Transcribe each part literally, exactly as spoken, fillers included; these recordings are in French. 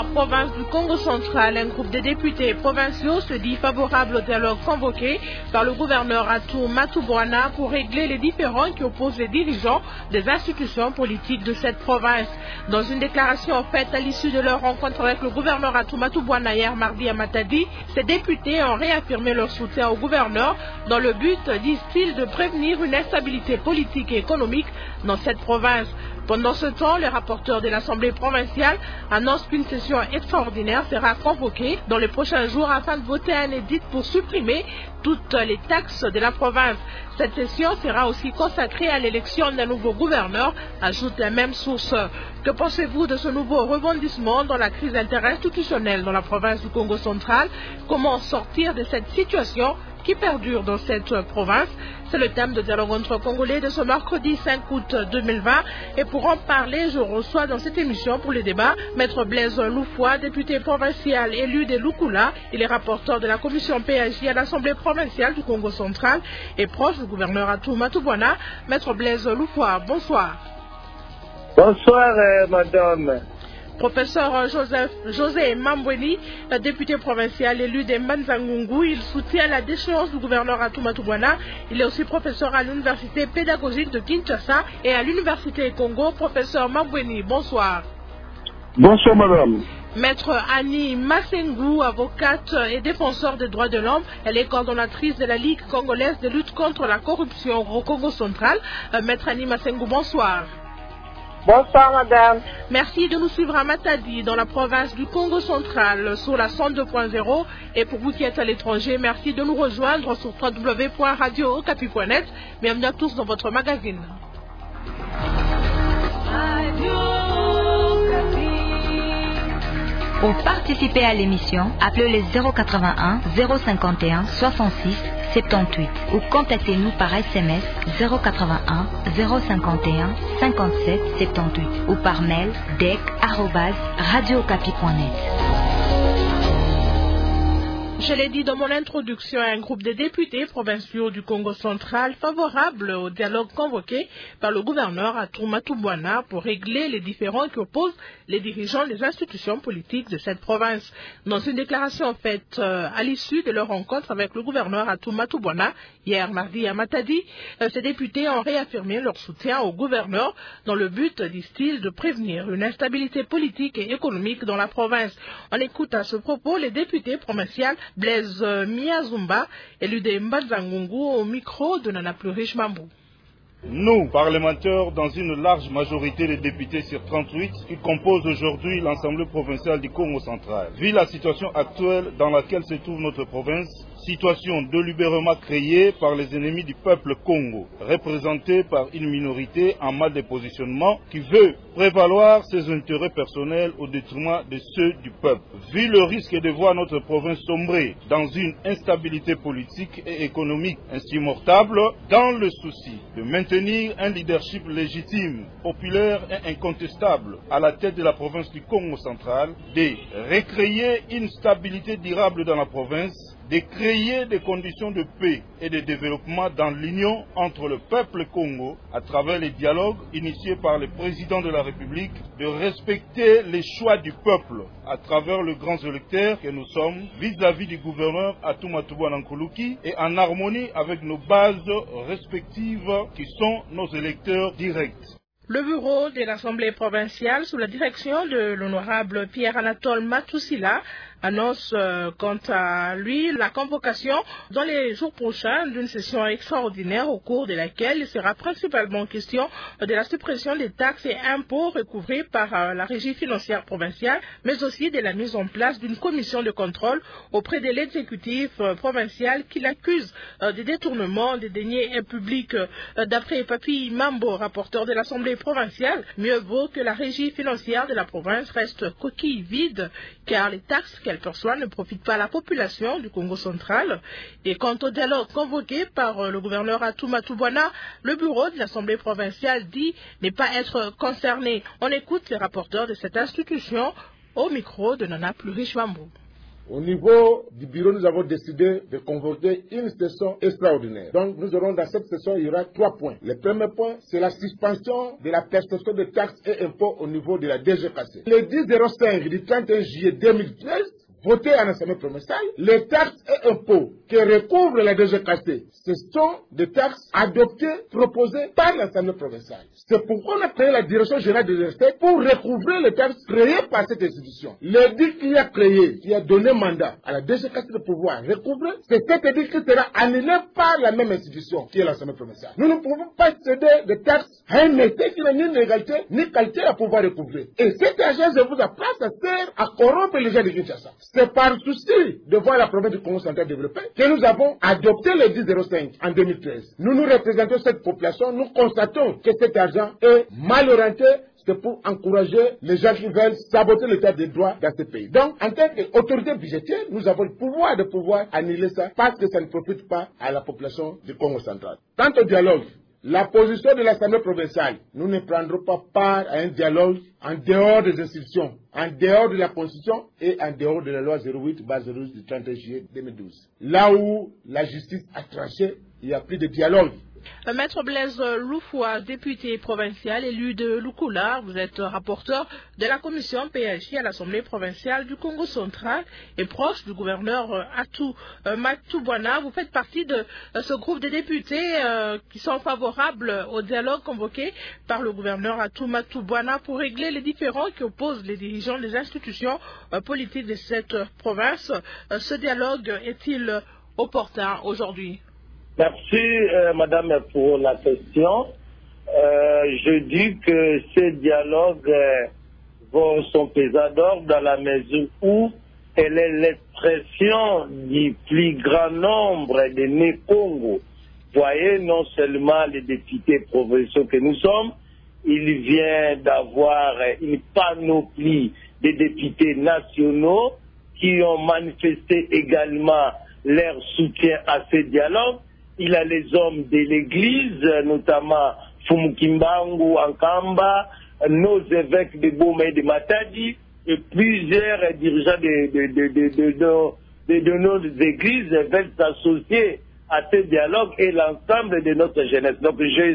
la province du Congo central, un groupe de députés provinciaux se dit favorable au dialogue convoqué par le gouverneur Atou Matubwana pour régler les différends qui opposent les dirigeants des institutions politiques de cette province. Dans une déclaration faite à l'issue de leur rencontre avec le gouverneur Atou Matubwana hier mardi à Matadi, ces députés ont réaffirmé leur soutien au gouverneur dans le but, disent-ils, de prévenir une instabilité politique et économique dans cette province. Pendant ce temps, le rapporteur de l'Assemblée provinciale annonce qu'une session extraordinaire sera convoquée dans les prochains jours afin de voter un édit pour supprimer toutes les taxes de la province. Cette session sera aussi consacrée à l'élection d'un nouveau gouverneur, ajoute la même source. Que pensez-vous de ce nouveau rebondissement dans la crise interinstitutionnelle dans la province du Congo central? Comment sortir de cette situation qui perdure dans cette province? C'est le thème de dialogue entre Congolais de ce mercredi cinq août deux mille vingt. Et pour en parler, je reçois dans cette émission pour le débat Maître Blaise Loufoua, député provincial élu de Lukula. Il est rapporteur de la commission P A J à l'Assemblée provinciale du Congo central et proche du gouverneur Atou Matubwana. Maître Blaise Loufoua, bonsoir. Bonsoir, euh, madame. Professeur Joseph, José Mambweni, député provincial élu de Mbanzangungu, il soutient la déchéance du gouverneur Atou Matubwana. Il est aussi professeur à l'université pédagogique de Kinshasa et à l'université Congo. Professeur Mambweni, bonsoir. Bonsoir, madame. Maître Annie Masengu, avocate et défenseur des droits de l'homme, elle est coordonnatrice de la Ligue congolaise de lutte contre la corruption au Congo central. Maître Annie Masengu, bonsoir. Bonsoir, madame. Merci de nous suivre à Matadi, dans la province du Congo central, sur la cent deux point zéro. Et pour vous qui êtes à l'étranger, merci de nous rejoindre sur w w w point radio okapi point net. Bienvenue à tous dans votre magazine. Pour participer à l'émission, appelez les zéro quatre-vingt-un zéro cinquante et un soixante-six soixante-dix-huit ou contactez-nous par S M S zéro quatre-vingt-un zéro cinquante et un cinquante-sept soixante-dix-huit ou par mail dec arobase radio okapi point net. Je l'ai dit dans mon introduction, un groupe de députés provinciaux du Congo central favorable au dialogue convoqué par le gouverneur Atou Matubwana pour régler les différends qui opposent les dirigeants des institutions politiques de cette province. Dans une déclaration faite euh, à l'issue de leur rencontre avec le gouverneur Atou Matubwana hier mardi à Matadi, euh, ces députés ont réaffirmé leur soutien au gouverneur dans le but, disent-ils, de prévenir une instabilité politique et économique dans la province. On écoute à ce propos les députés provinciaux Blaise Miazumba, élu de Mbanzangungu, au micro de Nana Plurish Mambou. Nous, parlementaires, dans une large majorité de députés sur trente-huit, qui composent aujourd'hui l'Assemblée provinciale du Congo central, vu la situation actuelle dans laquelle se trouve notre province, situation délibérément créée par les ennemis du peuple Congo, représentée par une minorité en mal de positionnement qui veut prévaloir ses intérêts personnels au détriment de ceux du peuple. Vu le risque de voir notre province sombrer dans une instabilité politique et économique insupportable, dans le souci de maintenir un leadership légitime, populaire et incontestable à la tête de la province du Congo central, de recréer une stabilité durable dans la province, de créer des conditions de paix et de développement dans l'union entre le peuple Congo à travers les dialogues initiés par le président de la République, de respecter les choix du peuple à travers le grand électeur que nous sommes vis-à-vis du gouverneur Atou Matubwana Nkuluki et en harmonie avec nos bases respectives qui sont nos électeurs directs. Le bureau de l'Assemblée provinciale, sous la direction de l'honorable Pierre-Anatole Matousila, annonce euh, quant à lui la convocation dans les jours prochains d'une session extraordinaire au cours de laquelle il sera principalement question de la suppression des taxes et impôts recouvrés par euh, la régie financière provinciale, mais aussi de la mise en place d'une commission de contrôle auprès de l'exécutif euh, provincial qui l'accuse euh, de détournement des deniers publics. Euh, D'après Papi Mambo, rapporteur de l'Assemblée provinciale, mieux vaut que la régie financière de la province reste coquille vide, car les taxes qu'elle perçoit ne profitent pas à la population du Congo central. Et quant au dialogue convoqué par le gouverneur Atou Matubwana, le bureau de l'Assemblée provinciale dit ne pas être concerné. On écoute les rapporteurs de cette institution au micro de Nana Plurish Mambou. Au niveau du bureau, nous avons décidé de convoquer une session extraordinaire. Donc, nous aurons dans cette session, il y aura trois points. Le premier point, c'est la suspension de la perception de taxes et impôts au niveau de la D G K C. Le dix zéro cinq du trente et un juillet deux mille treize, voté en assemblée provinciale, les taxes et impôts que recouvre la D G K C, ce sont des taxes adoptées, proposées par l'assemblée provinciale. C'est pourquoi on a créé la direction générale des recettes pour recouvrer les taxes créées par cette institution. L'édit qui a créé, qui a donné mandat à la D G K C de pouvoir recouvrer, c'est cet édit qui sera annulé par la même institution qui est l'assemblée provinciale. Nous ne pouvons pas céder des taxes à un État qui n'a ni légalité ni qualité à pouvoir recouvrer. Et cet argent, je vous apprends, ça sert à corrompre les gens de Kinshasa. C'est par souci de voir la province du Congo central développée que nous avons adopté le dix zéro cinq en deux mille treize. Nous nous représentons cette population, nous constatons que cet argent est mal orienté, c'est pour encourager les gens qui veulent saboter l'état des droits dans ce pays. Donc, en tant qu'autorité budgétaire, nous avons le pouvoir de pouvoir annuler ça parce que ça ne profite pas à la population du Congo central. Quant au dialogue, la position de l'Assemblée provinciale, nous ne prendrons pas part à un dialogue en dehors des institutions, en dehors de la Constitution et en dehors de la loi zéro huit zéro huit du trente et un juillet deux mille douze. Là où la justice a tranché, il n'y a plus de dialogue. Maître Blaise Loufoua, député provincial élu de Lukula, vous êtes rapporteur de la commission P H I à l'Assemblée provinciale du Congo central et proche du gouverneur Atou Matubwana. Vous faites partie de ce groupe de députés qui sont favorables au dialogue convoqué par le gouverneur Atou Matubwana pour régler les différends qui opposent les dirigeants des institutions politiques de cette province. Ce dialogue est-il opportun aujourd'hui? Merci, euh, madame, pour la question. Euh, je dis que ces dialogues euh, vont son pesador dans la mesure où elle est l'expression du plus grand nombre de Né-Congo. Voyez, non seulement les députés provinciaux que nous sommes, il vient d'avoir une panoplie de députés nationaux qui ont manifesté également leur soutien à ces dialogues. Il a les hommes de l'Église, notamment Fumukimbangu, Ankamba, nos évêques de Boma et de Matadi, et plusieurs dirigeants de, de, de, de, de, de, de, de nos églises veulent s'associer à ce dialogue et l'ensemble de notre jeunesse. Donc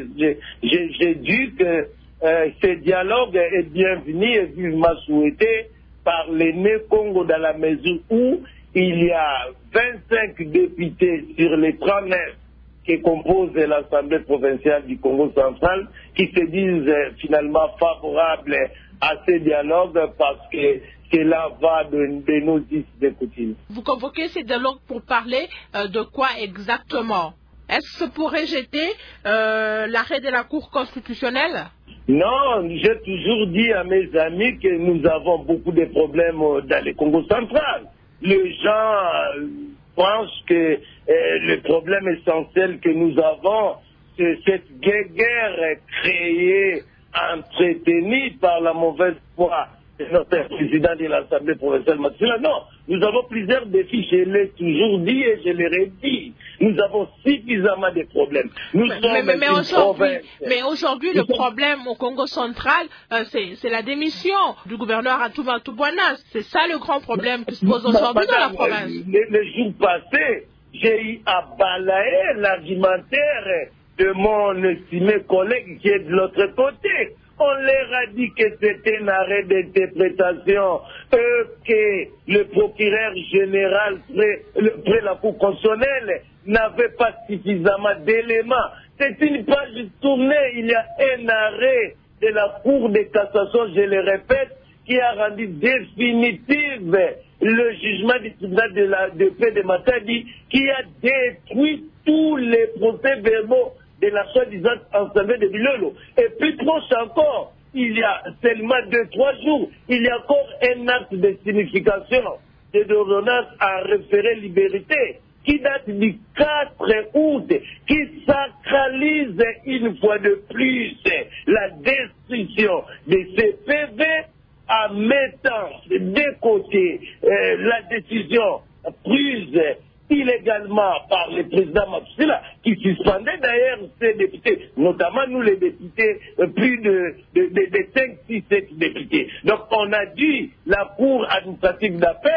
j'ai dit que euh, ce dialogue est bienvenu et vivement souhaité par les Né-Congo dans la mesure où il y a vingt-cinq députés sur les trente-neuf qui composent l'Assemblée provinciale du Congo central, qui se disent euh, finalement favorables à ces dialogues parce que cela va de, de nos us de coutume. Vous convoquez ces dialogues pour parler euh, de quoi exactement? Est-ce pour rejeter euh, l'arrêt de la Cour constitutionnelle? Non, j'ai toujours dit à mes amis que nous avons beaucoup de problèmes dans le Congo central. Les gens euh, pensent que euh, le problème essentiel que nous avons, c'est cette guerre créée, entretenue par la mauvaise foi de notre président de l'Assemblée provinciale. Non, nous avons plusieurs défis, je l'ai toujours dit et je l'ai redit. Nous avons suffisamment de problèmes. Nous mais, sommes mais, mais, mais aujourd'hui, mais aujourd'hui le sommes... problème au Congo central, euh, c'est la démission du gouverneur Atou Matubwana. C'est ça le grand problème qui se pose aujourd'hui dans la province. Les, les jours passés, j'ai eu à balayer l'argumentaire de mon estimé collègue qui est de l'autre côté. On leur a dit que c'était un arrêt d'interprétation, euh, que le procureur général près, le, près la Cour constitutionnelle n'avait pas suffisamment d'éléments. C'est une page tournée, il y a un arrêt de la Cour de cassation, je le répète, qui a rendu définitive le jugement du tribunal de la de paix de Matadi, qui a détruit tous les procès-verbaux de la soi-disant assemblée de Bilolo. Et plus proche encore, il y a seulement deux, trois jours, il y a encore un acte de signification de l'ordonnance à référer liberté qui date du quatre août, qui sacralise une fois de plus la destruction de ces P V en mettant de côté euh, la décision prise illégalement par le président Mapsila, qui suspendait d'ailleurs ces députés, notamment nous les députés, plus de, de, de, de cinq, six, sept députés. Donc on a dit, la Cour administrative d'appel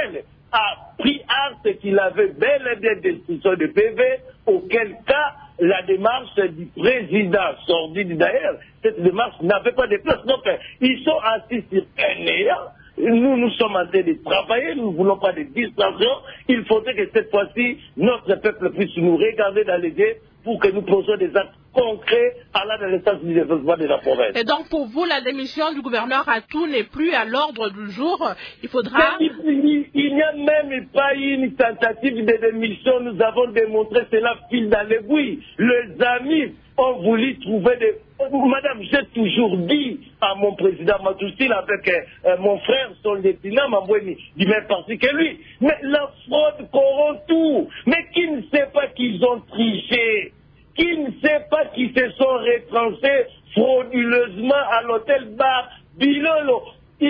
a pris acte qu'il avait bel et bien destruction de P V, auquel cas la démarche du président sordide d'ailleurs, cette démarche n'avait pas de place. Donc ils sont assis sur un néant. Nous, nous sommes en train de travailler, nous ne voulons pas de distraction. Il faudrait que cette fois-ci, notre peuple puisse nous regarder dans les yeux pour que nous posions des actes concrets allant dans le sens du développement de la province. Et donc pour vous, la démission du gouverneur Atou n'est plus à l'ordre du jour. Il faudra... Il, il, il n'y a même pas une tentative de démission. Nous avons démontré cela fil dans l'aiguille. Les amis ont voulu trouver des... Madame, j'ai toujours dit à mon président Matoussil avec euh, mon frère, son lieutenant Mamboueni, du même parti que lui, mais la fraude corrompt tout. Mais qui ne sait pas qu'ils ont triché? Qui ne sait pas qu'ils se sont retranchés frauduleusement à l'hôtel Bar Bilolo,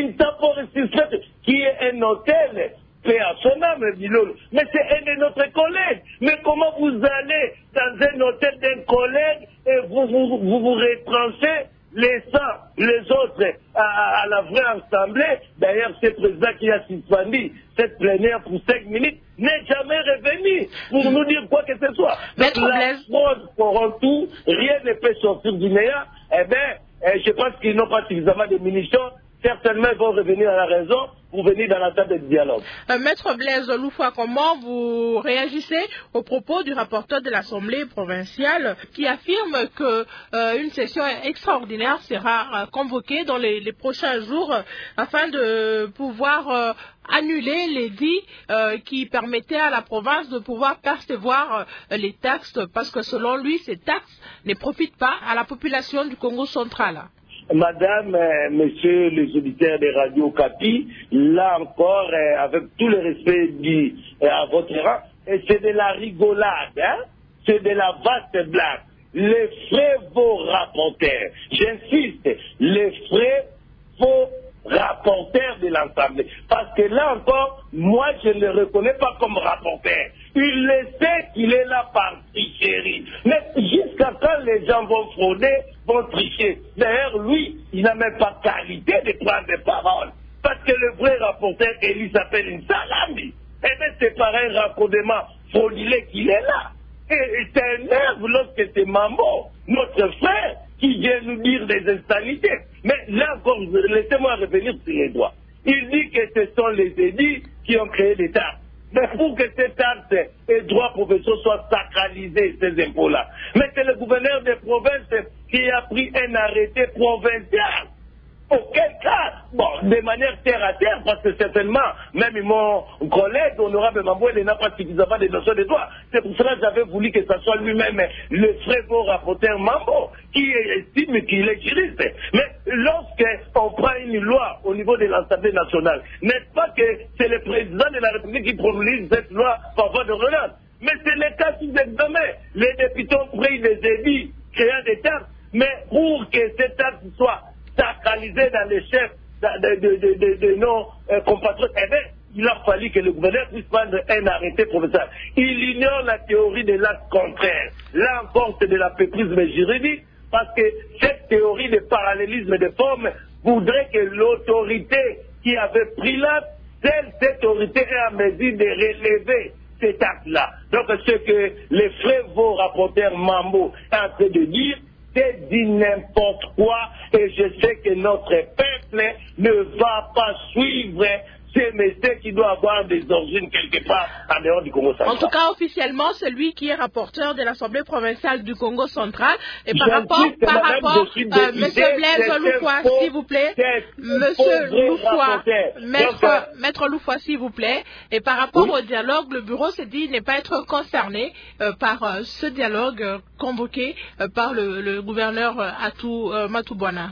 qui est un hôtel paix à son âme, Bilolo. Mais c'est un de notre collègues. Mais comment vous allez dans un hôtel d'un collègue et vous vous, vous, vous retranchez, laissant les autres à, à la vraie assemblée? D'ailleurs, ce président qui a suspendu cette plénière pour cinq minutes n'est jamais revenu pour nous dire quoi que ce soit. Donc, la fraude corrompt tout, rien ne peut sortir du néant. Eh bien, eh, je pense qu'ils n'ont pas suffisamment de munitions. Certainement, ils vont revenir à la raison pour venir dans la table de dialogue. Euh, Maître Blaise Loufoua, comment vous réagissez aux propos du rapporteur de l'Assemblée provinciale qui affirme qu'une euh, session extraordinaire sera euh, convoquée dans les, les prochains jours euh, afin de pouvoir euh, annuler l'édit euh, qui permettait à la province de pouvoir percevoir euh, les taxes, parce que selon lui, ces taxes ne profitent pas à la population du Congo central? Madame, euh, Monsieur les auditeurs des radios Capi, là encore, euh, avec tout le respect du, euh, à votre rang, c'est de la rigolade, hein? C'est de la vaste blague. Les frais vos rapporteurs, j'insiste, les frais vos rapporteur de l'Assemblée. Parce que là encore, moi je ne le reconnais pas comme rapporteur. Il le sait qu'il est là par tricherie. Mais jusqu'à quand les gens vont frauder, vont tricher? D'ailleurs, lui, il n'a même pas qualité de prendre des paroles. Parce que le vrai rapporteur, il s'appelle une salami. Eh bien, c'est par un raccordement frauduleux qu'il est là. Et, et c'est un nerf lorsque c'est Mambo, notre frère, qui vient nous dire des instabilités. Mais là encore, laissez-moi revenir sur les droits. Il dit que ce sont les édits qui ont créé les taxes. Mais pour que ces taxes et droits provinciaux soient sacralisés, ces impôts-là. Mais c'est le gouverneur des provinces qui a pris un arrêté provincial. Auquel cas, bon, de manière terre à terre, parce que certainement, même mon collègue, honorable Mamboué, n'a pas suffisamment de notions de droit. C'est pour cela que j'avais voulu que ce soit lui-même le très beau rapporteur Mambo, qui estime qu'il est juriste. Mais lorsqu'on prend une loi au niveau de l'Assemblée nationale, n'est-ce pas que c'est le président de la République qui promulgue cette loi par voie de relance? Mais c'est le cas sous examen. Les députés ont pris des édits créant des taxes, mais pour que ces taxes soient sacralisé dans les chefs de, de, de, de, de nos euh, compatriotes, eh bien, il a fallu que le gouverneur puisse prendre un arrêté provincial. Il ignore la théorie de l'acte contraire. Là encore, c'est de la pétrisme juridique, parce que cette théorie de parallélisme de forme voudrait que l'autorité qui avait pris l'acte, cette autorité est en mesure de relever cet acte-là. Donc, ce que les frères vos rapporteurs Mambo est en train de dire, c'est dit n'importe quoi, et je sais que notre peuple ne va pas suivre ces messieurs qui doivent avoir des origines quelque part en dehors du Congo central. En tout cas, officiellement, c'est lui qui est rapporteur de l'Assemblée provinciale du Congo central. Et par rapport, par rapport, euh, Monsieur Blaise Loufoua, s'il vous plaît, Monsieur Loufoua, Maître, Maître Loufoua, s'il vous plaît, et par rapport oui. au dialogue, le bureau s'est dit ne pas être concerné euh, par euh, ce dialogue euh, convoqué euh, par le, le gouverneur euh, Atou euh, Matoubouana.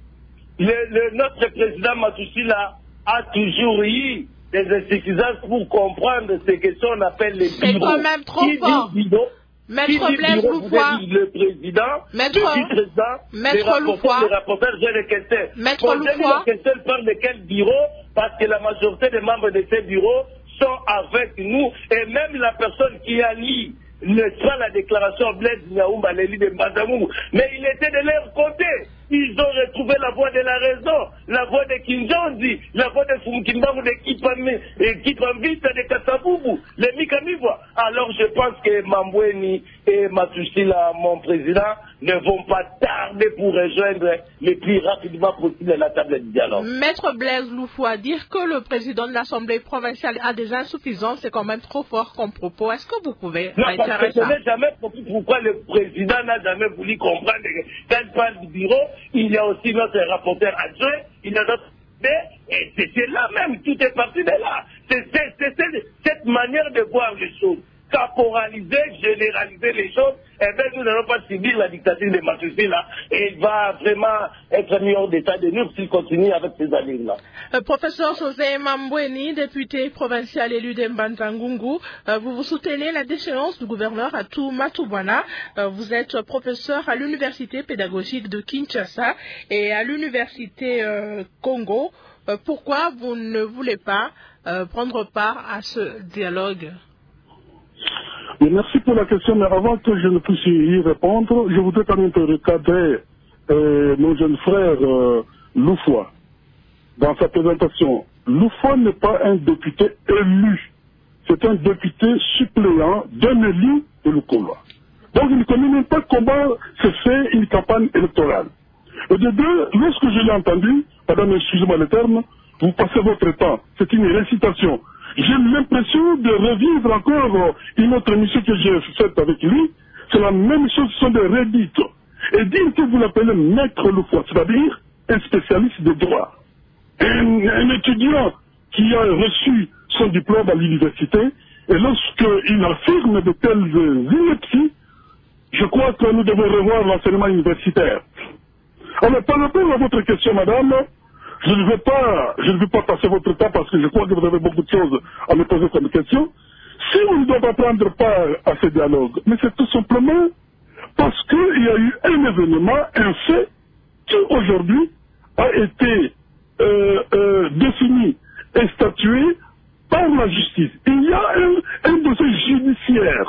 Le, le, notre président Matousila a toujours eu des insuffisances pour comprendre ce que qu'on appelle les bureaux. C'est quand même trop qui fort. Dit bureau, Maître Blaise Loufoua, le président, Maître, le vice-président, Maître Loufoua, les rapporteurs, j'ai les questions. Maître Loufoua, les questions parlent de quel bureau, parce que la majorité des membres de ces bureaux sont avec nous, et même la personne qui a lu ne soit la déclaration Blaise Nyaoumba, l'élu de Mbadamou, mais il était de leur côté. ils ont retrouvé la voie de la raison, la voie de Kinjondi, la voie de Fumkimbaru, de Kipamvita, de Kasabubu, les Mikamibwa. Alors je pense que Mambweni et Matusila, mon président, ne vont pas tarder pour rejoindre le plus rapidement possible la table de dialogue. Maître Blaise Loufoua, dire que le président de l'Assemblée provinciale a des insuffisances, c'est quand même trop fort comme propos. Est-ce que vous pouvez non, réitérer parce que ça? je n'ai jamais compris pourquoi le président n'a jamais voulu comprendre que quand il parle du bureau, il y a aussi notre rapporteur adjoint, il y a notre... Et c'est là même, tout est parti de là. C'est cette manière de voir les choses. Caporaliser, généraliser les choses, eh bien nous n'allons pas subir la dictature de Matussi là, et il va vraiment être mis hors d'état de nuire s'il continue avec ces allures-là. Euh, professeur José Mambweni, député provincial élu de Mbanza-Ngungu, euh, vous vous soutenez la déchéance du gouverneur Atou Matubwana. Euh, vous êtes professeur à l'université pédagogique de Kinshasa et à l'université euh, Congo. Euh, pourquoi vous ne voulez pas euh, prendre part à ce dialogue? Et merci pour la question, mais avant que je ne puisse y répondre, je voudrais quand même recadrer euh, mon jeune frère euh, Loufoua dans sa présentation. Loufoua n'est pas un député élu, c'est un député suppléant d'un élu de Lukola. Donc il ne connaît même pas comment se fait une campagne électorale. Et de deux, lorsque je l'ai entendu, madame, excusez-moi le terme, vous passez votre temps, c'est une récitation. J'ai l'impression de revivre encore une autre émission que j'ai faite avec lui. C'est la même chose, ce sont des redites. Et dire que vous l'appelez maître Loufoua, c'est-à-dire un spécialiste de droit. Un, un étudiant qui a reçu son diplôme à l'université, et lorsqu'il affirme de telles inepties, je crois que nous devons revoir l'enseignement universitaire. Alors, par rapport à votre question, madame, Je ne vais pas, je ne vais pas passer votre temps parce que je crois que vous avez beaucoup de choses à me poser comme question. Si vous ne devez pas prendre part à ce dialogue, mais c'est tout simplement parce qu'il y a eu un événement, un fait, qui aujourd'hui a été euh, euh, défini et statué par la justice. Il y a un, un dossier judiciaire.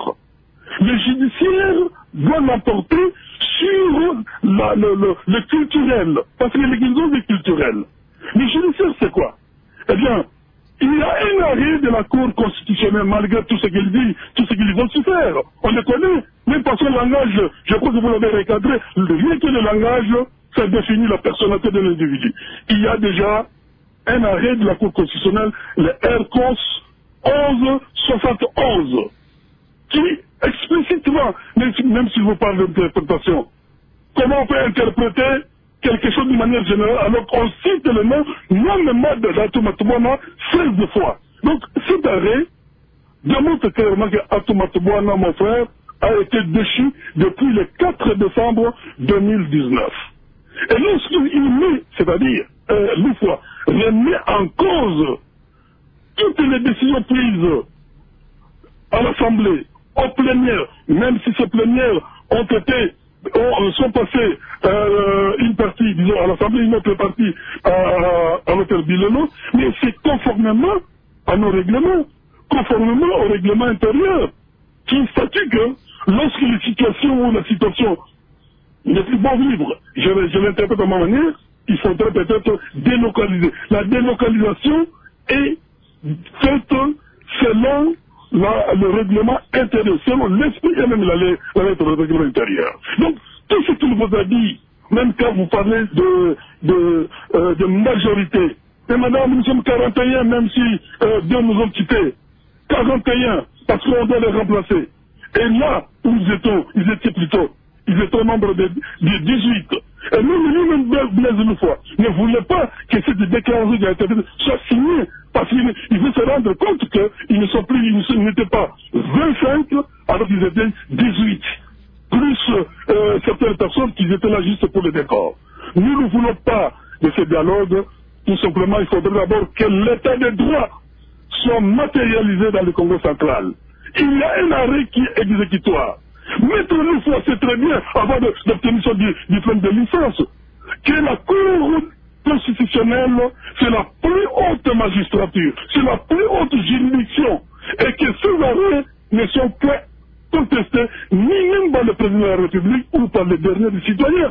Le judiciaire doit l'emporter sur la, le, le, le culturel, parce qu'il y a l'exigence du culturel. Le judiciaire, c'est quoi? Eh bien, il y a un arrêt de la Cour constitutionnelle, malgré tout ce qu'il dit, tout ce qu'ils vont se faire. On le connaît, même par son langage, je crois que vous l'avez recadré, rien que le langage, ça définit la personnalité de l'individu. Il y a déjà un arrêt de la Cour constitutionnelle, le R C O S onze soixante onze, qui explicitement, même si, même si vous parlez d'interprétation, comment on peut interpréter quelque chose de manière générale alors qu'on cite le nom non-mémoire de Atou Matubwana seize fois. Donc cet arrêt démontre clairement que Atou Matubwana, mon frère, a été déchu depuis le quatre décembre deux mille dix-neuf. Et lorsqu'il met, c'est-à-dire euh, Loufoua, remet en cause toutes les décisions prises à l'Assemblée, en plénière, même si ces plénières ont été, ont, sont passées euh, une partie, disons, à l'Assemblée, une autre partie à, à, à l'hôtel Bileno, mais c'est conformément à nos règlements, conformément au règlement intérieur, qui statue que lorsque les situations ou la situation n'est plus bon vivre, je, je l'interprète de ma manière, il faudrait peut-être délocaliser. La délocalisation est faite selon La, le règlement intérieur, selon l'esprit et même la, la lettre du règlement intérieur. Donc, tout ce qu'il vous a dit, même quand vous parlez de, de, euh, de majorité, et madame, nous sommes quarante et un, même si euh, deux nous ont quittés, quarante et un, parce qu'on doit les remplacer. Et là où ils étaient, ils étaient plutôt, ils étaient au nombre de, de dix-huit. Et même lui-même, Blaise Loufoua, ne voulait pas que cette déclaration d'intérêt soit signée, parce qu'il veut se rendre compte qu'ils ne sont plus, ils n'étaient pas vingt-cinq, alors qu'ils étaient dix-huit. Plus euh, certaines personnes qui étaient là juste pour le décor. Nous ne voulons pas de ce dialogue, tout simplement, il faudrait d'abord que l'état de droit soit matérialisé dans le Congo central. Il y a un arrêt qui est exécutoire. Maître Loufoua sait très bien, avant d'obtenir du diplôme de licence, que la Cour constitutionnelle, c'est la plus haute magistrature, c'est la plus haute juridiction, et que ces arrêts ne sont pas contestés ni même par le président de la République ou par les derniers des citoyens.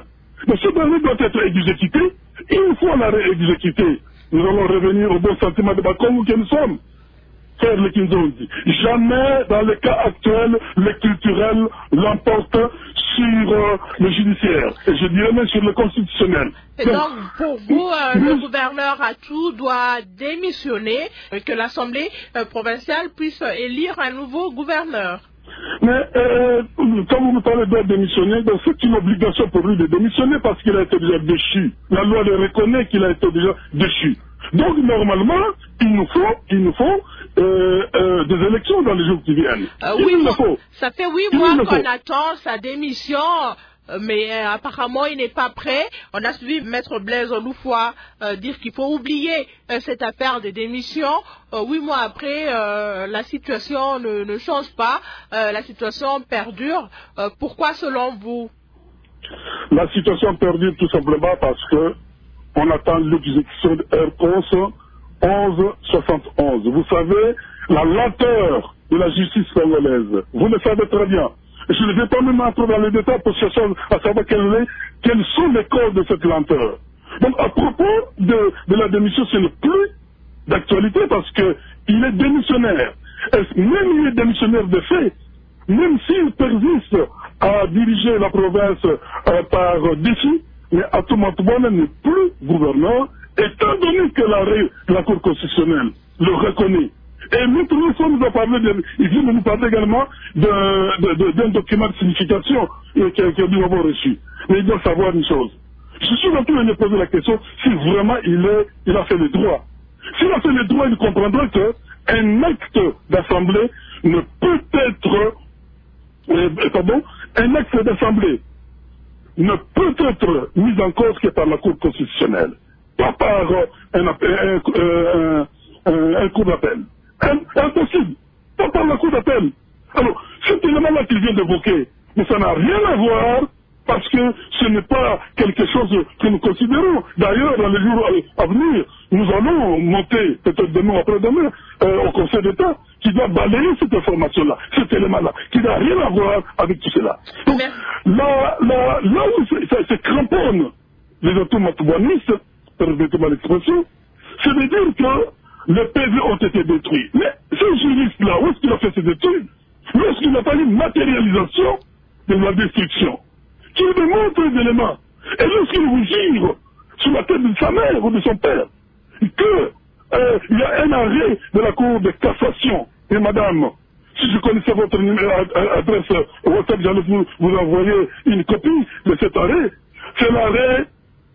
Mais ce dernier doit être exécuté. Une fois l'arrêt exécuté, nous allons revenir au bon sentiment de Bakou que nous sommes. Faire le Kinzondi. Jamais, dans le cas actuel, le culturel l'emporte sur euh, le judiciaire. Et je dirais même sur le constitutionnel. Et donc, donc pour vous, euh, le gouverneur Atou doit démissionner, euh, que l'Assemblée euh, provinciale puisse euh, élire un nouveau gouverneur. Mais euh, quand vous me parlez de démissionner, c'est une obligation pour lui de démissionner parce qu'il a été déjà déchu. La loi le reconnaît qu'il a été déjà déchu. Donc normalement, il nous faut, il nous faut euh, euh, des élections dans les jours qui viennent. Euh, oui, bon, ça fait huit mois qu'on attend sa démission, mais euh, apparemment il n'est pas prêt. On a suivi Maître Blaise Loufoua euh, dire qu'il faut oublier euh, cette affaire de démission. Euh, huit mois après, euh, la situation ne, ne change pas, euh, la situation perdure. Euh, pourquoi selon vous? La situation perdure tout simplement parce que on attend l'exécution de R onze soixante onze. Vous savez, la lenteur de la justice congolaise, vous le savez très bien. Je ne vais pas même entrer dans les détails pour chercher à savoir quelles, est, quelles sont les causes de cette lenteur. Donc à propos de, de la démission, ce n'est plus d'actualité parce qu'il est démissionnaire. Et même il est démissionnaire de fait, même s'il persiste à diriger la province euh, par défi, mais Atou Matoubouana n'est plus gouverneur, étant donné que l'arrêt de la Cour constitutionnelle le reconnaît. Et nous, nous a parlé de, il vient de nous parler également d'un document de signification euh, qui a, qui a dû avoir reçu. Mais il doit savoir une chose. Je suis en train de me poser la question si vraiment il, est, il a fait le droit. S'il a fait le droit, il comprendra qu'un acte d'assemblée ne peut être, euh, pardon, un acte d'assemblée ne peut être mis en cause que par la Cour constitutionnelle, pas par euh, un, un, un, un, un cours d'appel. Impossible, pas par la Cour d'appel. Alors, cet élément-là qu'il vient d'évoquer, mais ça n'a rien à voir parce que ce n'est pas quelque chose que nous considérons. D'ailleurs, dans les jours à venir, nous allons monter, peut-être demain ou après-demain, euh, au Conseil d'État, qui doit balayer cette information-là, cet élément-là, qui n'a rien à voir avec tout cela. Donc, là, là, là où c'est cramponne les Atou Matoubouanistes, permettez-moi l'expression, c'est de dire que les P V ont été détruits. Mais ce juriste-là, où est-ce qu'il a fait ses études? Lorsqu'il n'a pas eu une matérialisation de la destruction, qui démontre les éléments. Et lorsqu'il vous jure sur la tête de sa mère ou de son père que euh, il y a un arrêt de la Cour de cassation, et madame, si je connaissais votre numéro, adresse WhatsApp, j'allais vous, vous envoyer une copie de cet arrêt, c'est l'arrêt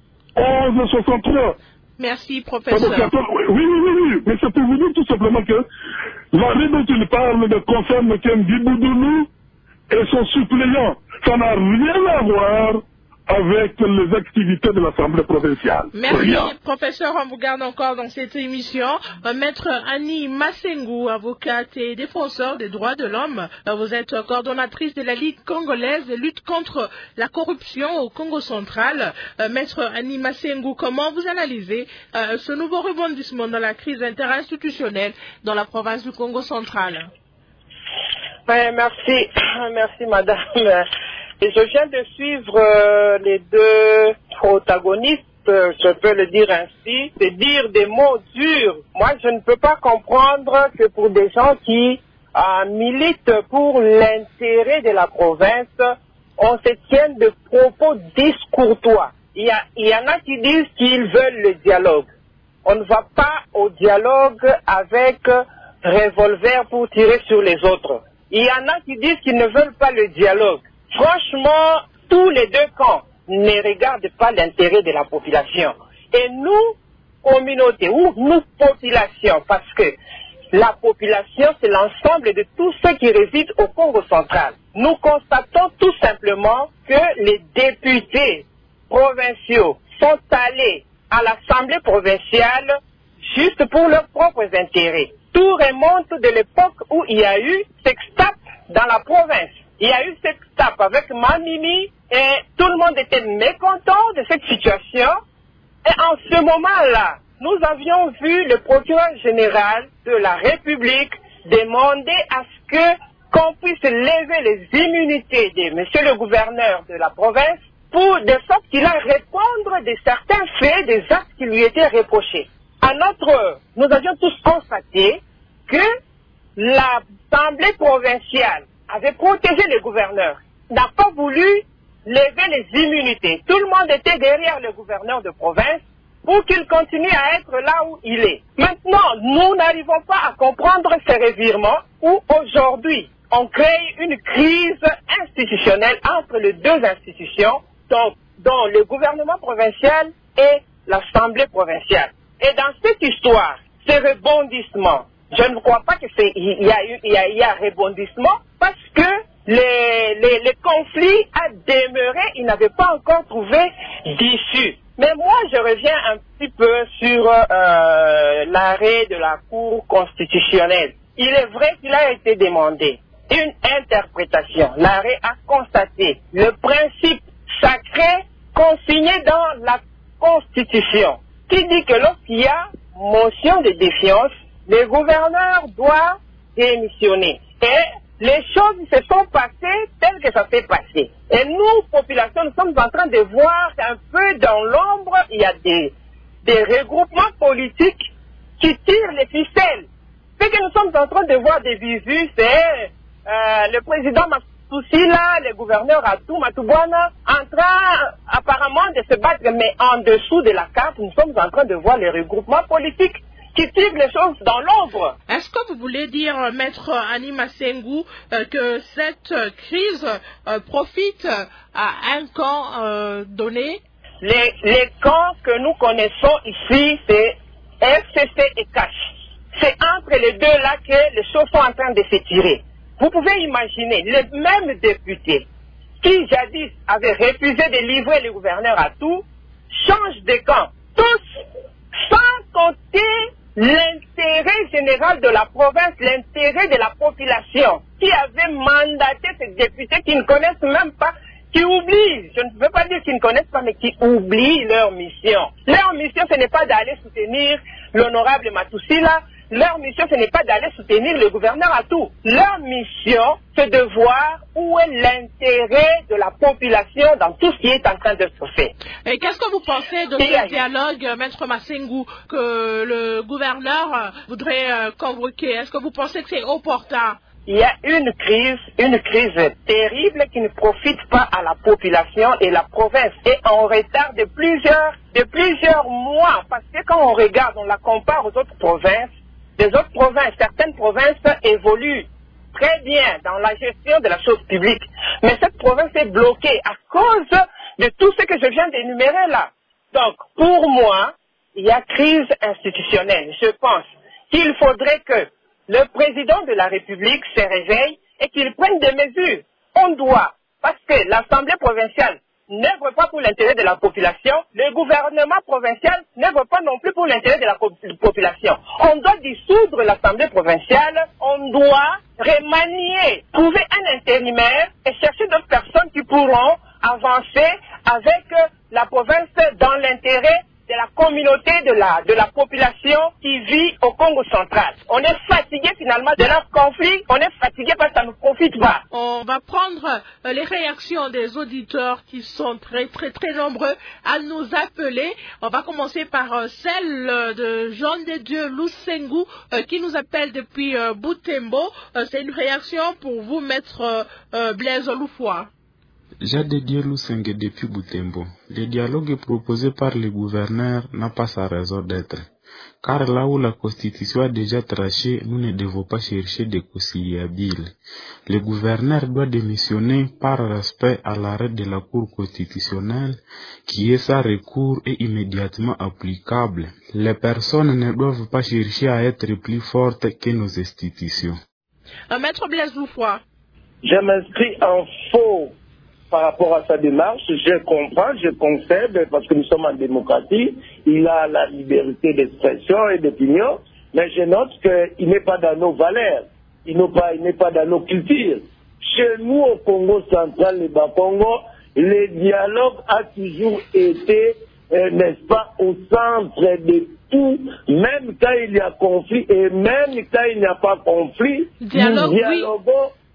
onze soixante-trois. Merci, professeur. Oui, oui, oui, oui, mais c'est pour vous dire tout simplement que l'arrêt dont il parle ne concerne qu'un Biboudoulou et son suppléant. Ça n'a rien à voir avec les activités de l'Assemblée provinciale. Merci, rien. Professeur. On vous garde encore dans cette émission. Maître Annie Massengou, avocate et défenseur des droits de l'homme. Vous êtes coordonnatrice de la Ligue congolaise de lutte contre la corruption au Congo central. Maître Annie Massengou, comment vous analysez euh, ce nouveau rebondissement dans la crise interinstitutionnelle dans la province du Congo central? Ouais, merci, merci madame. Et je viens de suivre euh, les deux protagonistes, euh, je peux le dire ainsi, de dire des mots durs. Moi, je ne peux pas comprendre que pour des gens qui euh, militent pour l'intérêt de la province, on se tienne de propos discourtois. Il y, a, il y en a qui disent qu'ils veulent le dialogue. On ne va pas au dialogue avec revolver pour tirer sur les autres. Il y en a qui disent qu'ils ne veulent pas le dialogue. Franchement, tous les deux camps ne regardent pas l'intérêt de la population. Et nous, communauté, ou nous, population, parce que la population, c'est l'ensemble de tous ceux qui résident au Congo central. Nous constatons tout simplement que les députés provinciaux sont allés à l'Assemblée provinciale juste pour leurs propres intérêts. Tout remonte de l'époque où il y a eu sextape dans la province. Il y a eu sextape avec Mamimi et tout le monde était mécontent de cette situation. Et en ce moment-là, nous avions vu le procureur général de la République demander à ce que qu'on puisse lever les immunités de monsieur le gouverneur de la province pour de sorte qu'il a répondre de certains faits, des actes qui lui étaient reprochés. À notre, nous avions tous constaté que l'Assemblée provinciale avait protégé les gouverneurs, n'a pas voulu lever les immunités. Tout le monde était derrière le gouverneur de province pour qu'il continue à être là où il est. Maintenant, nous n'arrivons pas à comprendre ces revirements où aujourd'hui, on crée une crise institutionnelle entre les deux institutions, donc, dont le gouvernement provincial et l'Assemblée provinciale. Et dans cette histoire, ce rebondissement, je ne crois pas qu'il y, y, y, y a rebondissement parce que les, les, les conflits a demeuré, ils n'avaient pas encore trouvé d'issue. Mais moi, je reviens un petit peu sur euh, l'arrêt de la Cour constitutionnelle. Il est vrai qu'il a été demandé une interprétation. L'arrêt a constaté le principe sacré consigné dans la Constitution, qui dit que lorsqu'il y a motion de défiance, le gouverneur doit démissionner. Et les choses se sont passées telles que ça s'est passé. Et nous, population, nous sommes en train de voir un peu dans l'ombre, il y a des, des regroupements politiques qui tirent les ficelles. Ce que nous sommes en train de voir des visus, c'est euh, le président Matusila, le gouverneur Atou Matubwana, en train apparemment de se battre, mais en dessous de la carte, nous sommes en train de voir les regroupements politiques qui tirent les choses dans l'ombre. Est-ce que vous voulez dire, Maître Annie Masengu, euh, que cette euh, crise euh, profite à un camp euh, donné? Les, les camps que nous connaissons ici, c'est F C C et C A C H. C'est entre les deux là que les choses sont en train de se tirer. Vous pouvez imaginer, les mêmes députés qui jadis avaient refusé de livrer le gouverneur à tout, changent de camp. Tous, sans compter l'intérêt général de la province, l'intérêt de la population, qui avait mandaté ces députés qui ne connaissent même pas, qui oublient, je ne veux pas dire qu'ils ne connaissent pas, mais qui oublient leur mission. Leur mission, ce n'est pas d'aller soutenir l'honorable Matusila. Leur mission, ce n'est pas d'aller soutenir le gouverneur à tout. Leur mission, c'est de voir où est l'intérêt de la population dans tout ce qui est en train de se faire. Et qu'est-ce que vous pensez de ce dialogue, Maître Masengu, que le gouverneur voudrait convoquer? Est-ce que vous pensez que c'est opportun? Il y a une crise, une crise terrible qui ne profite pas à la population et la province est en retard de plusieurs, de plusieurs mois. Parce que quand on regarde, on la compare aux autres provinces, les autres provinces, certaines provinces évoluent très bien dans la gestion de la chose publique. Mais cette province est bloquée à cause de tout ce que je viens d'énumérer là. Donc, pour moi, il y a crise institutionnelle. Je pense qu'il faudrait que le président de la République se réveille et qu'il prenne des mesures. On doit, parce que l'Assemblée provinciale n'œuvre pas pour l'intérêt de la population, le gouvernement provincial n'œuvre pas non plus pour l'intérêt de la population. On doit dissoudre l'Assemblée provinciale, on doit remanier, trouver un intérimaire et chercher d'autres personnes qui pourront avancer avec la province dans l'intérêt de la communauté, de la, de la population qui vit au Congo central. On est fatigué finalement de leur conflit, on est fatigué parce que ça ne profite pas. On va prendre euh, les réactions des auditeurs qui sont très très très nombreux à nous appeler. On va commencer par euh, celle euh, de Jean de Dieu Lusengu euh, qui nous appelle depuis euh, Butembo. Euh, C'est une réaction pour vous, Maître euh, euh, Blaise Loufoua. Jean de Dieu Lusengue depuis Butembo. Le dialogue proposé par le gouverneur n'a pas sa raison d'être. Car là où la Constitution a déjà tranché, nous ne devons pas chercher des conciliables. Le gouverneur doit démissionner par respect à l'arrêt de la Cour constitutionnelle, qui est sans recours et immédiatement applicable. Les personnes ne doivent pas chercher à être plus fortes que nos institutions. Euh, Maître Blaise Loufoua. Je m'inscris en faux par rapport à sa démarche. Je comprends, je concède, parce que nous sommes en démocratie, il a la liberté d'expression et d'opinion, mais je note qu'il n'est pas dans nos valeurs, il n'est pas, il n'est pas dans nos cultures. Chez nous, au Congo central, le Bas-Congo, le dialogue a toujours été, euh, n'est-ce pas, au centre de tout, même quand il y a conflit, et même quand il n'y a pas conflit, dialogue, nous dialoguons. Oui.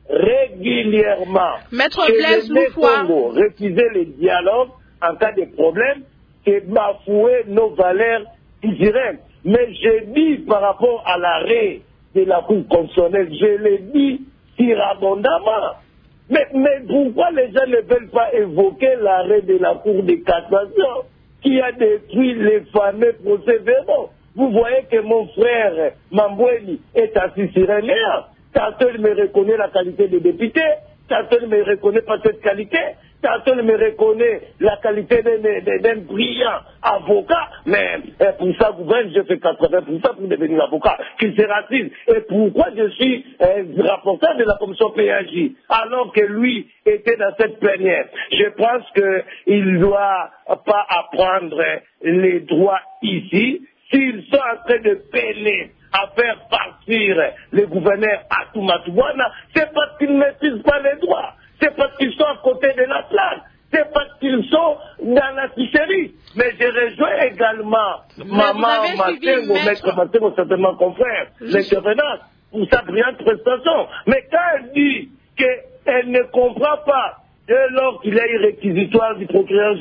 régulièrement. Maître que Blaise le Loufoua Congo refuser le dialogue en cas de problème, c'est bafouer nos valeurs directes. Mais je dis par rapport à l'arrêt de la Cour constitutionnelle, je l'ai dit surabondamment. Mais, mais pourquoi les gens ne veulent pas évoquer l'arrêt de la Cour de cassation qui a détruit les fameux procès-verbaux? Vous voyez que mon frère Mambweni est assis sur un air. Tantôt il me reconnaît la qualité de député, tantôt il ne me reconnaît pas cette qualité, tantôt il me reconnaît la qualité d'un brillant avocat, mais pour ça, gouverne, je fais quatre-vingts pour cent pour devenir avocat, qu'il se racine. Et pourquoi je suis euh, rapporteur de la commission P A J, alors que lui était dans cette plénière? Je pense qu'il ne doit pas apprendre les droits ici. S'ils sont en train de peiner à faire partir les gouverneurs à Toumatouana, c'est parce qu'ils ne maîtrisent pas les droits. C'est parce qu'ils sont à côté de la plaque. C'est parce qu'ils sont dans la ficherie. Mais je rejoins également Maman Matengo, Maître Matengo, certainement confrère, l'intervenante, pour sa brillante prestation. Mais quand elle dit qu'elle ne comprend pas, dès lors qu'il y a eu réquisitoire du procureur,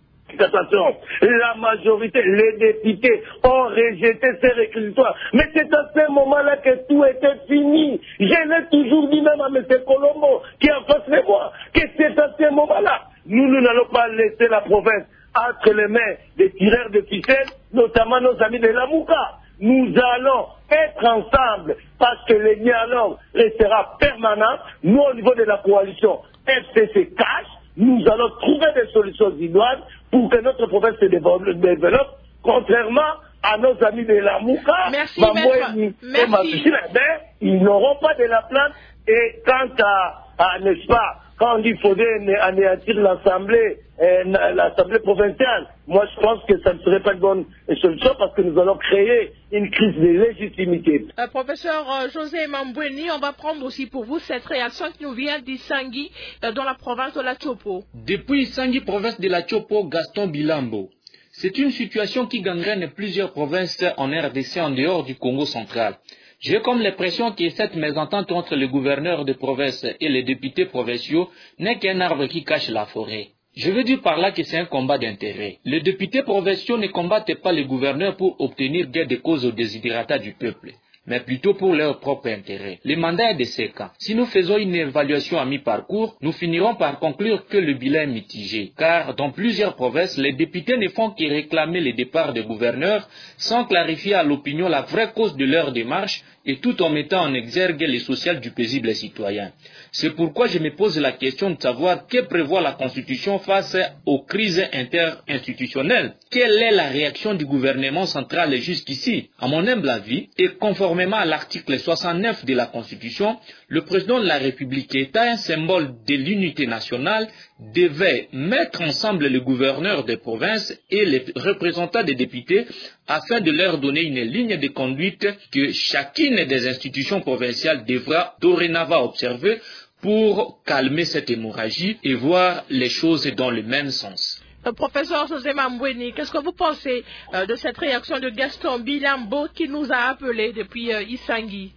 la majorité, les députés ont rejeté ces réquisitoires. Mais c'est à ce moment-là que tout était fini. Je l'ai toujours dit même à M. Colombo, qui est en face de moi, que c'est à ce moment-là. Nous, nous n'allons pas laisser la province entre les mains des tireurs de ficelles, notamment nos amis de la Mouka. Nous allons être ensemble parce que le dialogue restera permanent. Nous, au niveau de la coalition F C C cache, nous allons trouver des solutions idoines pour que notre province se développe, contrairement à nos amis de la Mouka. Merci, maître. Merci. Ils n'auront pas de la plainte. Et quant à, à n'est-ce pas, quand on dit qu'il faudrait anéantir l'Assemblée, euh, l'Assemblée provinciale, moi je pense que ça ne serait pas une bonne solution parce que nous allons créer une crise de légitimité. Euh, professeur euh, José Mambweni, on va prendre aussi pour vous cette réaction qui nous vient d'Isangui, euh, dans la province de la Tchopo. Depuis Isangui, province de la Tchopo, Gaston Bilambo. C'est une situation qui gangrène plusieurs provinces en R D C en dehors du Congo central. J'ai comme l'impression que cette mésentente entre le gouverneur de province et les députés provinciaux n'est qu'un arbre qui cache la forêt. Je veux dire par là que c'est un combat d'intérêt. Les députés provinciaux ne combattent pas le gouverneur pour obtenir gain de cause aux desiderata du peuple, mais plutôt pour leur propre intérêt. Le mandat est de cinq ans. Si nous faisons une évaluation à mi-parcours, nous finirons par conclure que le bilan est mitigé, car dans plusieurs provinces, les députés ne font que réclamer le départ des gouverneurs sans clarifier à l'opinion la vraie cause de leur démarche et tout en mettant en exergue les social du paisible citoyen. C'est pourquoi je me pose la question de savoir que prévoit la Constitution face aux crises interinstitutionnelles. Quelle est la réaction du gouvernement central jusqu'ici? À mon humble avis, et conformément à l'article soixante-neuf de la Constitution, le président de la République, étant un symbole de l'unité nationale, devait mettre ensemble les gouverneurs des provinces et les représentants des députés afin de leur donner une ligne de conduite que chacune des institutions provinciales devra dorénavant observer pour calmer cette hémorragie et voir les choses dans le même sens. Euh, professeur José Mambweni, qu'est-ce que vous pensez euh, de cette réaction de Gaston Bilambo qui nous a appelés depuis euh, Isangui?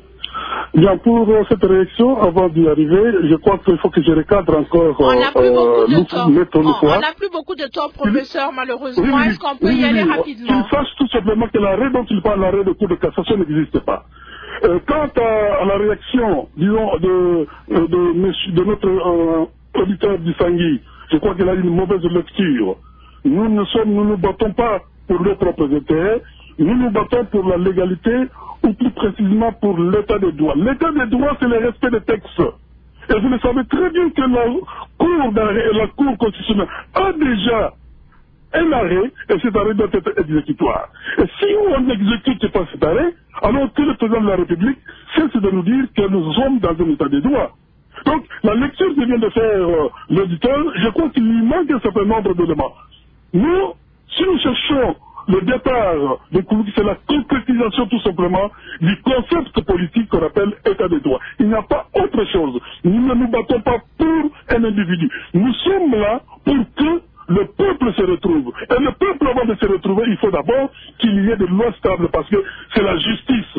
Bien, pour euh, cette réaction, avant d'y arriver, je crois qu'il faut que je recadre encore. On n'a plus, euh, oh, plus beaucoup de temps, professeur, malheureusement. Oui, oui, Est-ce qu'on peut oui, y aller oui, rapidement? Qu'il sache tout simplement que l'arrêt dont il parle, l'arrêt de Cour de cassation, n'existe pas. Euh, quant à, à la réaction, disons, de, de, de, de notre euh, auditeur d'Isangui, je crois qu'il a une mauvaise lecture. Nous ne sommes, nous ne battons pas pour nos propres intérêts, nous nous battons pour la légalité, ou plus précisément pour l'état des droits. L'état des droits, c'est le respect des textes. Et vous le savez très bien que la Cour d'arrêt et la Cour constitutionnelle a déjà un arrêt, et cet arrêt doit être exécutoire. Et si on n'exécute pas cet arrêt, alors que le président de la République cesse de nous dire que nous sommes dans un état des droits. Donc, la lecture que vient de faire euh, l'auditeur, je crois qu'il lui manque un certain nombre d'éléments. Nous, si nous cherchons le départ de Koulouk, c'est la concrétisation tout simplement du concept politique qu'on appelle état des droits. Il n'y a pas autre chose. Nous ne nous battons pas pour un individu. Nous sommes là pour que le peuple se retrouve. Et le peuple, avant de se retrouver, il faut d'abord qu'il y ait de lois stables, parce que c'est la justice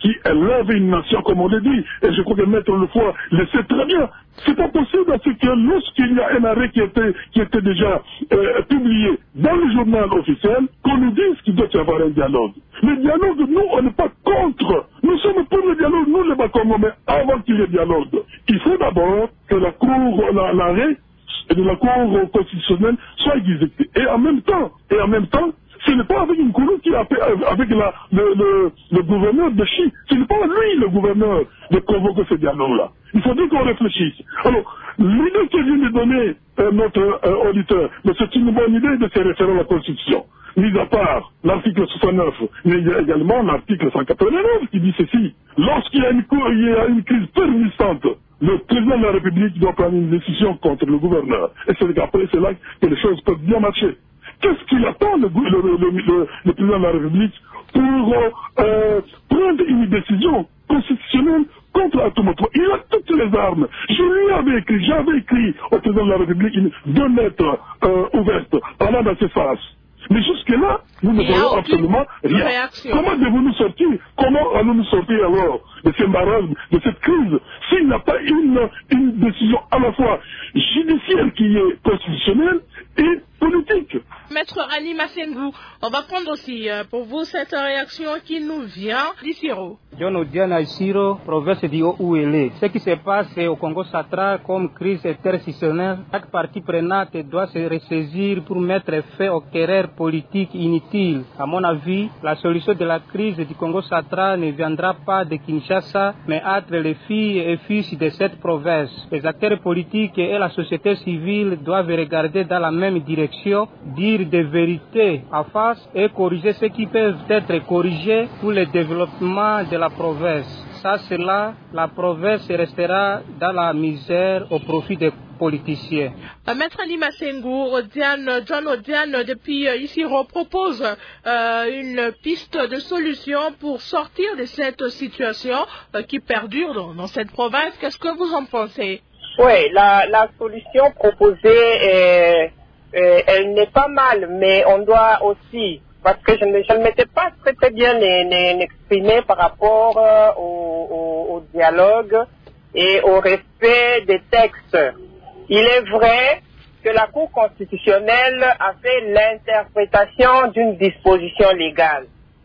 qui élève une nation, comme on le dit. Et je crois que Maître Lefoy le sait très bien. C'est pas possible à ce que lorsqu'il y a un arrêt qui était, qui était déjà euh, publié dans le journal officiel, qu'on nous dise qu'il doit y avoir un dialogue. Le dialogue, nous, on n'est pas contre. Nous sommes pour le dialogue, nous les Bakongo, mais avant qu'il y ait dialogue, il faut d'abord que la cour, la, l'arrêt de la cour constitutionnelle soit exécuté. Et en même temps, et en même temps, ce n'est pas avec une cour qui a fait, avec la, le, le, le gouverneur de Chi, ce n'est pas lui le gouverneur de convoquer ce dialogue-là. Il faut dire qu'on réfléchisse. Alors, l'idée que vient de donner euh, notre euh, auditeur, mais c'est une bonne idée de se référer à la Constitution. Mis à part l'article soixante-neuf, mais il y a également l'article cent quatre-vingt-neuf qui dit ceci. Lorsqu'il y a une, il y a une crise persistante, le président de la République doit prendre une décision contre le gouverneur. Et c'est après cela que les choses peuvent bien marcher. Qu'est-ce qu'il attend le, le, le, le, le président de la République pour euh, prendre une décision constitutionnelle contre Atomoto? Il a toutes les armes. Je lui avais écrit, j'avais écrit au président de la République une, deux lettres euh, ouvertes allant dans ses faces. Mais jusque-là, nous ne voyons absolument rien. Réaction. Comment devons-nous sortir? Comment allons-nous sortir alors de ce marasme, de cette crise, s'il n'y a pas une, une décision à la fois judiciaire qui est constitutionnelle et politique? Maître Rani Massengou, on va prendre aussi euh, pour vous cette réaction qui nous vient d'Isiro. John Odiana Isiro, province du Haut-Ouélé. Ce qui se passe au Congo central comme crise interstitionnelle, chaque partie prenante doit se ressaisir pour mettre fin aux querelles politiques inutiles. À mon avis, la solution de la crise du Congo central ne viendra pas de Kinshasa, mais entre les filles et fils de cette province. Les acteurs politiques et la société civile doivent regarder dans la même direction, dire des vérités en face et corriger ce qui peut être corrigé pour le développement de la province. Ça, c'est là, la province restera dans la misère au profit des politiciens. Euh, Maître Ali Massengou, Odiane, John Odiane, depuis euh, ici, propose euh, une piste de solution pour sortir de cette situation euh, qui perdure dans, dans cette province. Qu'est-ce que vous en pensez? Oui, la, la solution proposée, est, est, elle n'est pas mal, mais on doit aussi, parce que je ne, je ne m'étais pas très, très bien exprimé par rapport euh, au, au, au dialogue et au respect des textes. Il est vrai que la Cour constitutionnelle a fait l'interprétation d'une disposition légale.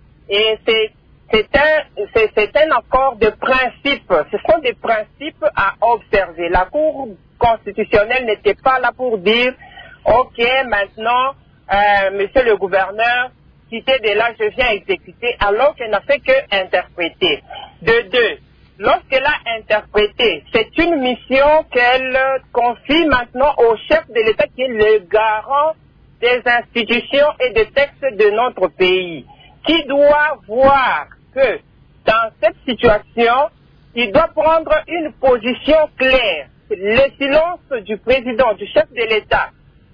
Et c'est, c'est, un, c'est, c'est un accord de principe. Ce sont des principes à observer. La Cour constitutionnelle n'était pas là pour dire « Ok, maintenant, euh, monsieur le gouverneur, quittez de là, je viens exécuter », alors qu'elle n'a fait qu'interpréter. De deux, lorsqu'elle a interprété, c'est une mission qu'elle confie maintenant au chef de l'État qui est le garant des institutions et des textes de notre pays, qui doit voir que dans cette situation, il doit prendre une position claire. Le silence du président, du chef de l'État,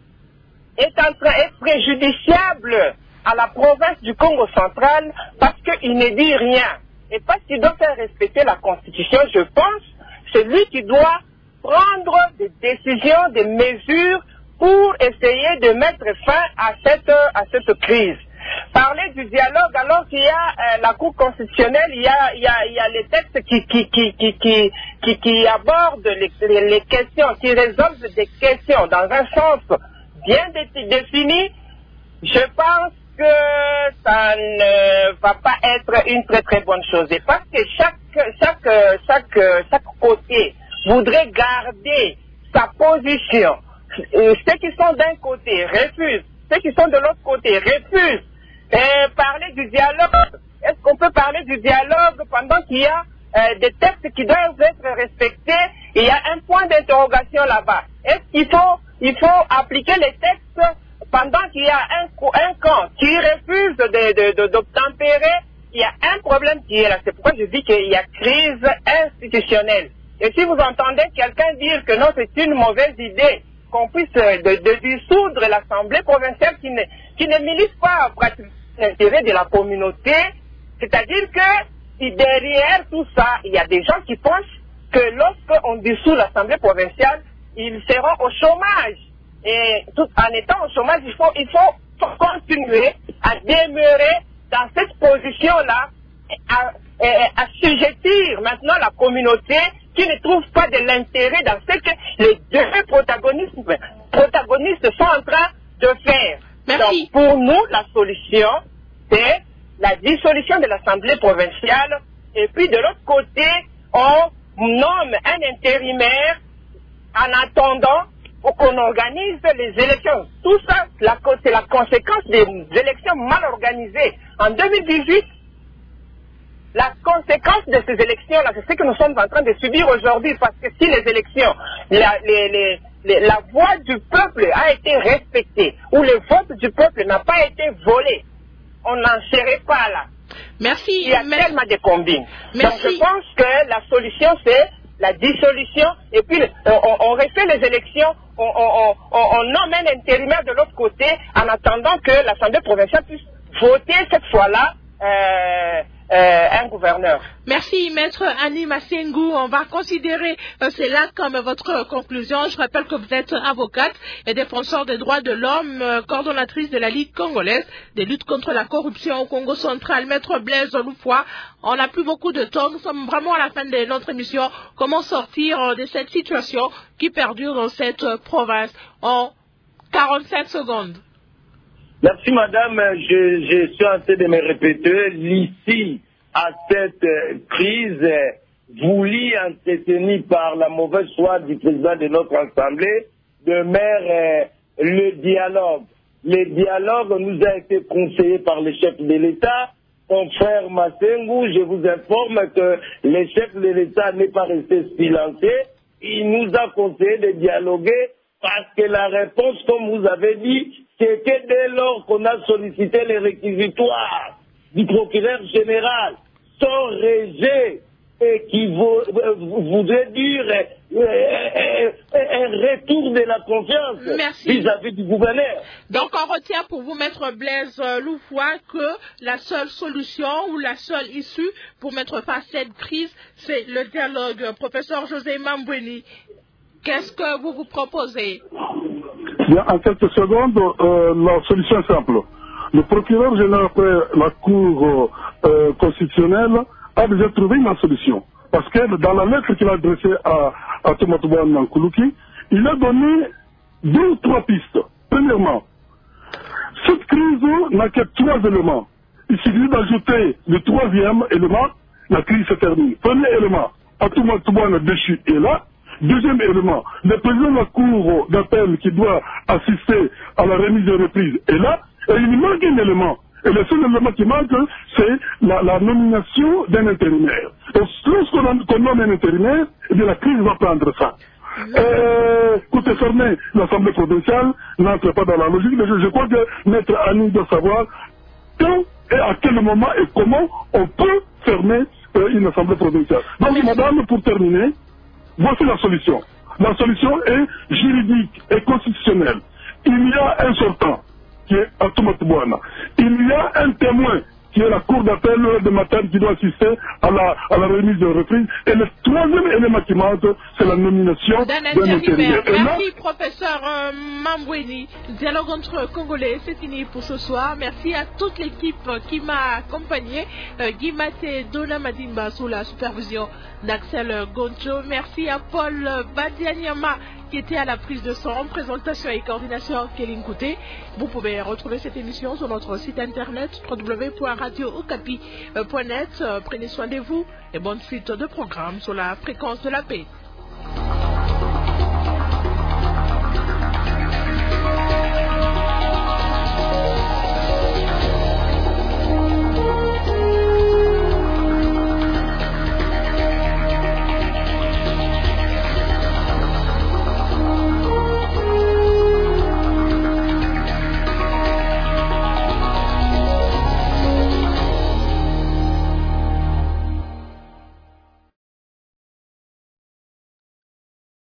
est en train d'être préjudiciable à la province du Congo central parce qu'il ne dit rien. Et parce qu'il doit faire respecter la Constitution, je pense, c'est lui qui doit prendre des décisions, des mesures pour essayer de mettre fin à cette, à cette crise. Parler du dialogue alors qu'il y a euh, la Cour constitutionnelle, il y a, il y a, il y a les textes qui, qui, qui, qui, qui, qui, qui abordent les, les, les questions, qui résolvent des questions dans un sens bien dé- défini. Je pense que ça ne va pas être une très très bonne chose. Et parce que chaque, chaque, chaque, chaque côté voudrait garder sa position. Et ceux qui sont d'un côté refusent, ceux qui sont de l'autre côté refusent. Et parler du dialogue, est-ce qu'on peut parler du dialogue pendant qu'il y a euh, des textes qui doivent être respectés? Il y a un point d'interrogation là-bas. Est-ce qu'il faut, il faut appliquer les textes pendant qu'il y a un, un camp qui refuse de, de, de, d'obtempérer? Il y a un problème qui est là. C'est pourquoi je dis qu'il y a crise institutionnelle. Et si vous entendez quelqu'un dire que non, c'est une mauvaise idée qu'on puisse de, de dissoudre l'Assemblée provinciale qui ne, qui ne milite pas pratiquement l'intérêt de la communauté, c'est-à-dire que derrière tout ça, il y a des gens qui pensent que lorsqu'on dissout l'Assemblée provinciale, ils seront au chômage. Et tout en étant au chômage, il faut, il faut continuer à demeurer dans cette position-là, à euh, assujettir maintenant la communauté qui ne trouve pas de l'intérêt dans ce que les deux protagonistes, protagonistes sont en train de faire. Merci. Donc, pour nous, la solution, c'est la dissolution de l'Assemblée provinciale. Et puis, de l'autre côté, on nomme un intérimaire en attendant qu'on organise les élections. Tout ça, c'est la conséquence des élections mal organisées. En deux mille dix-huit, la conséquence de ces élections-là, c'est ce que nous sommes en train de subir aujourd'hui, parce que si les élections, la, les, les, les, la voix du peuple a été respectée, ou le vote du peuple n'a pas été volé, on n'en serait pas là. Merci. Il y a Merci. tellement de combines. Merci. Donc je pense que la solution, c'est la dissolution, et puis on, on refait les élections, on, on, on, on nomme un intérimaire de l'autre côté, en attendant que l'Assemblée provinciale puisse voter cette fois-là euh, euh, un gouverneur. Merci, Maître Annie Massengou. On va considérer euh, cela comme votre conclusion. Je rappelle que vous êtes avocate et défenseur des droits de l'homme, euh, coordonnatrice de la Ligue congolaise des luttes contre la corruption au Congo central. Maître Blaise Loufoua, on n'a plus beaucoup de temps. Nous sommes vraiment à la fin de notre émission. Comment sortir euh, de cette situation qui perdure dans cette euh, province en quarante-cinq secondes? Merci madame, je, je suis en train de me répéter, l'issue à cette euh, crise euh, voulue, entretenue par la mauvaise foi du président de notre assemblée, demeure euh, le dialogue. Le dialogue nous a été conseillé par le chef de l'État. Mon frère Massengou, je vous informe que le chef de l'État n'est pas resté silencieux. Il nous a conseillé de dialoguer parce que la réponse, comme vous avez dit, c'est que dès lors qu'on a sollicité les réquisitoires du procureur général, son rejet et qui voudrait dire un retour de la confiance vis-à-vis du gouverneur. Donc on retient pour vous, Maître Blaise Loufoua, que la seule solution ou la seule issue pour mettre fin à cette crise, c'est le dialogue. Professeur José Mambweni, qu'est-ce que vous vous proposez? Bien, en quelques secondes, euh, la solution est simple. Le procureur général après la Cour euh, constitutionnelle a déjà trouvé une solution. Parce que dans la lettre qu'il a adressée à, à Thomas Toubouane Nankoulouki, il a donné deux ou trois pistes. Premièrement, cette crise n'a que trois éléments. Il suffit d'ajouter le troisième élément, la crise se termine. Premier élément, Thomas Toubouane déchu est là. Deuxième élément, le président de la Cour d'appel qui doit assister à la remise de reprise est là, et il manque un élément. Et le seul élément qui manque, c'est la, la nomination d'un intérimaire. Et lorsqu'on nomme un intérimaire, eh bien, la crise va prendre ça. Euh, écoutez, fermer l'Assemblée provinciale n'entre pas dans la logique, mais je, je crois que Maître Annie doit savoir quand et à quel moment et comment on peut fermer euh, une Assemblée provinciale. Donc, madame, pour terminer, voici la solution. La solution est juridique et constitutionnelle. Il y a un sortant qui est Thomas Toubouane. Il y a un témoin qui est la cour d'appel de Matane qui doit assister à la, à la remise de reprise. Et le troisième élément qui manque, c'est la nomination d'un intérimaire. Merci, là, professeur euh, Mambweni. Le dialogue entre Congolais, c'est fini pour ce soir. Merci à toute l'équipe qui m'a accompagné. Euh, Guy Maté, Dona Madimba sous la supervision d'Axel Goncho. Merci à Paul Badianyama qui était à la prise de son, présentation et coordination Kéline Kouté. Vous pouvez retrouver cette émission sur notre site internet w w w point radio okapi point net. Prenez soin de vous et bonne suite de programme sur la fréquence de la paix.